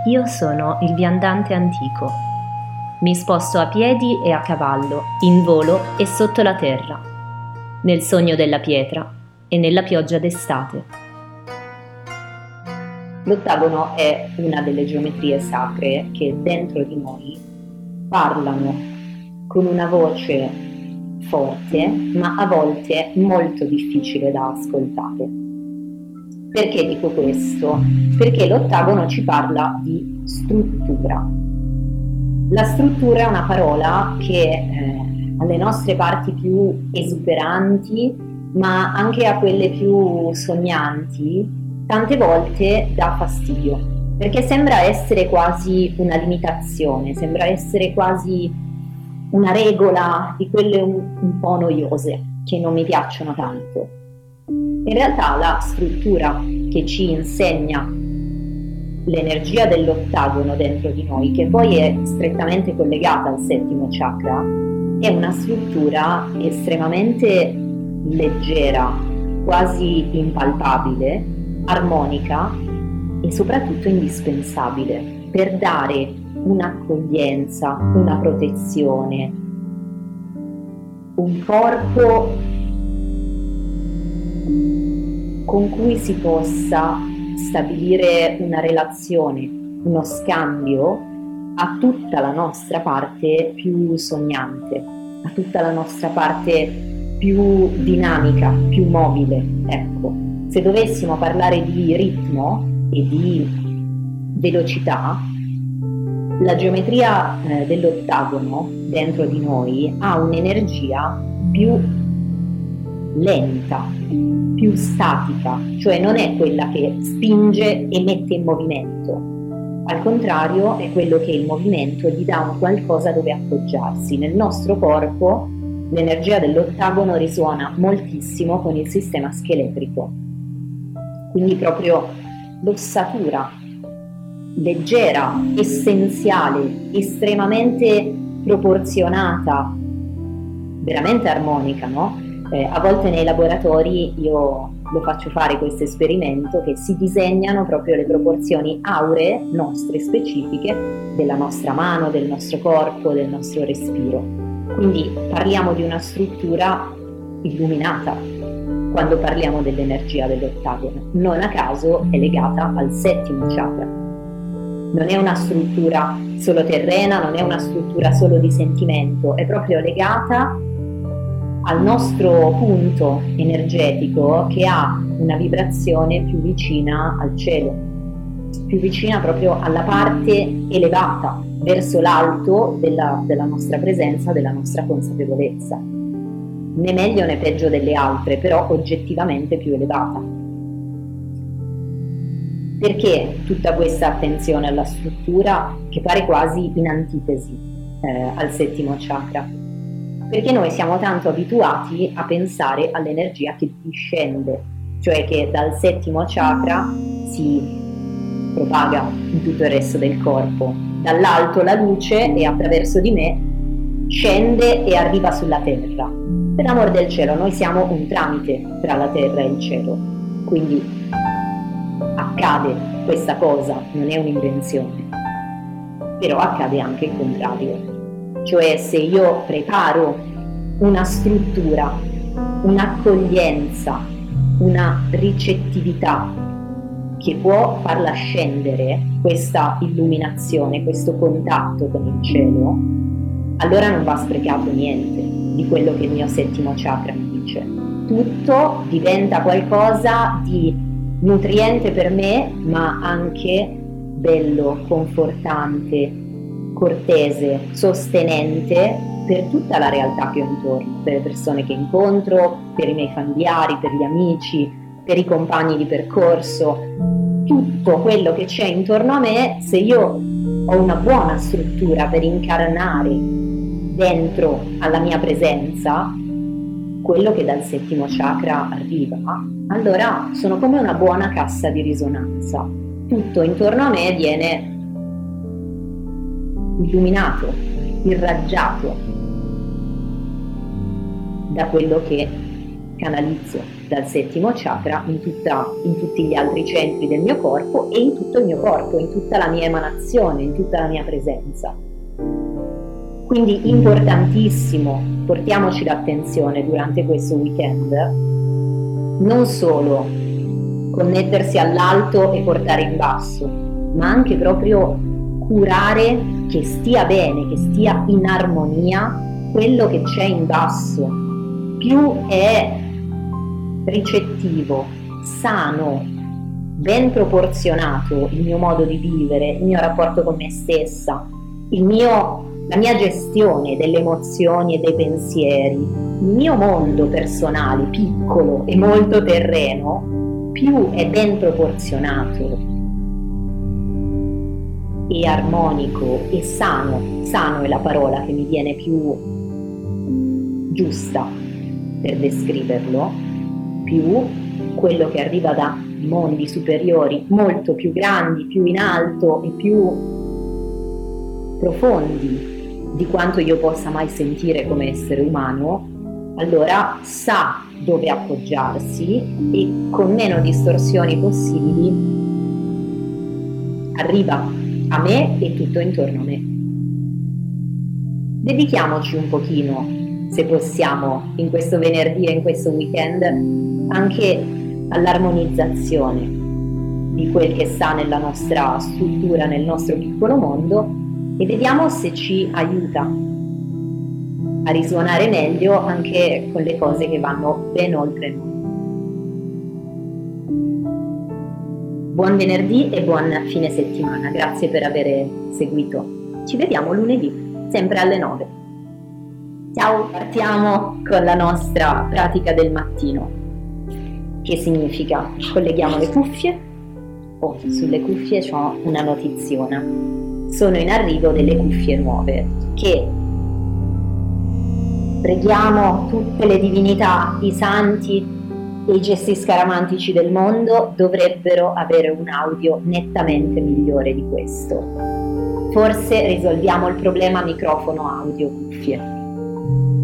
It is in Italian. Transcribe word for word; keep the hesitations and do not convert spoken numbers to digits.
Io sono il viandante antico. Mi sposto a piedi e a cavallo, in volo e sotto la terra, nel sogno della pietra e nella pioggia d'estate. L'ottagono è una delle geometrie sacre che dentro di noi parlano con una voce forte, ma a volte molto difficile da ascoltare. Perché dico questo? Perché l'ottagono ci parla di struttura. La struttura è una parola che eh, alle nostre parti più esuberanti, ma anche a quelle più sognanti, tante volte dà fastidio, perché sembra essere quasi una limitazione, sembra essere quasi una regola di quelle un, un po' noiose, che non mi piacciono tanto. In realtà la struttura che ci insegna l'energia dell'ottagono dentro di noi, che poi è strettamente collegata al settimo chakra, è una struttura estremamente leggera, quasi impalpabile, armonica e soprattutto indispensabile per dare un'accoglienza, una protezione, un corpo con cui si possa stabilire una relazione, uno scambio a tutta la nostra parte più sognante, a tutta la nostra parte più dinamica, più mobile. Ecco, se dovessimo parlare di ritmo e di velocità, la geometria eh, dell'ottagono dentro di noi ha un'energia più lenta, più statica, cioè non è quella che spinge e mette in movimento. Al contrario, è quello che il movimento gli dà un qualcosa dove appoggiarsi. Nel nostro corpo l'energia dell'ottagono risuona moltissimo con il sistema scheletrico, quindi proprio l'ossatura leggera, essenziale, estremamente proporzionata, veramente armonica, no? Eh, a volte nei laboratori io lo faccio fare questo esperimento, che si disegnano proprio le proporzioni auree nostre specifiche della nostra mano, del nostro corpo, del nostro respiro. Quindi parliamo di una struttura illuminata quando parliamo dell'energia dell'ottagono. Non a caso è legata al settimo chakra. Non è una struttura solo terrena, non è una struttura solo di sentimento, è proprio legata al nostro punto energetico che ha una vibrazione più vicina al cielo, più vicina proprio alla parte elevata, verso l'alto della, della nostra presenza, della nostra consapevolezza. Né meglio né peggio delle altre, però oggettivamente più elevata. Perché tutta questa attenzione alla struttura che pare quasi in antitesi eh, al settimo chakra? Perché noi siamo tanto abituati a pensare all'energia che discende, cioè che dal settimo chakra si propaga in tutto il resto del corpo. Dall'alto la luce e attraverso di me scende e arriva sulla terra. Per l'amor del cielo, noi siamo un tramite tra la terra e il cielo, quindi accade questa cosa, non è un'invenzione, però accade anche il contrario. Cioè se io preparo una struttura, un'accoglienza, una ricettività che può farla scendere, questa illuminazione, questo contatto con il cielo, allora non va sprecato niente di quello che il mio settimo chakra mi dice. Tutto diventa qualcosa di nutriente per me, ma anche bello, confortante, cortese, sostenente per tutta la realtà che ho intorno, per le persone che incontro, per i miei familiari, per gli amici, per i compagni di percorso, tutto quello che c'è intorno a me. Se io ho una buona struttura per incarnare dentro alla mia presenza quello che dal settimo chakra arriva, allora sono come una buona cassa di risonanza. Tutto intorno a me viene illuminato, irraggiato da quello che canalizzo dal settimo chakra in, tutta, in tutti gli altri centri del mio corpo e in tutto il mio corpo, in tutta la mia emanazione, in tutta la mia presenza. Quindi importantissimo, portiamoci l'attenzione durante questo weekend, non solo connettersi all'alto e portare in basso, ma anche proprio curare che stia bene, che stia in armonia quello che c'è in basso. Più è ricettivo, sano, ben proporzionato il mio modo di vivere, il mio rapporto con me stessa, il mio, la mia gestione delle emozioni e dei pensieri, il mio mondo personale piccolo e molto terreno, più è ben proporzionato e armonico e sano, sano è la parola che mi viene più giusta per descriverlo, più quello che arriva da mondi superiori molto più grandi, più in alto e più profondi di quanto io possa mai sentire come essere umano, allora sa dove appoggiarsi e con meno distorsioni possibili arriva a me e tutto intorno a me. Dedichiamoci un pochino, se possiamo, in questo venerdì e in questo weekend, anche all'armonizzazione di quel che sta nella nostra struttura, nel nostro piccolo mondo, e vediamo se ci aiuta a risuonare meglio anche con le cose che vanno ben oltre noi. Buon venerdì e buon fine settimana, grazie per aver seguito. Ci vediamo lunedì, sempre alle nove. Ciao, partiamo con la nostra pratica del mattino, che significa colleghiamo le cuffie. Oh, sulle cuffie ho una notiziona. Sono in arrivo delle cuffie nuove che preghiamo tutte le divinità, i santi e i gesti scaramantici del mondo dovrebbero avere un audio nettamente migliore di questo. Forse risolviamo il problema microfono audio cuffie.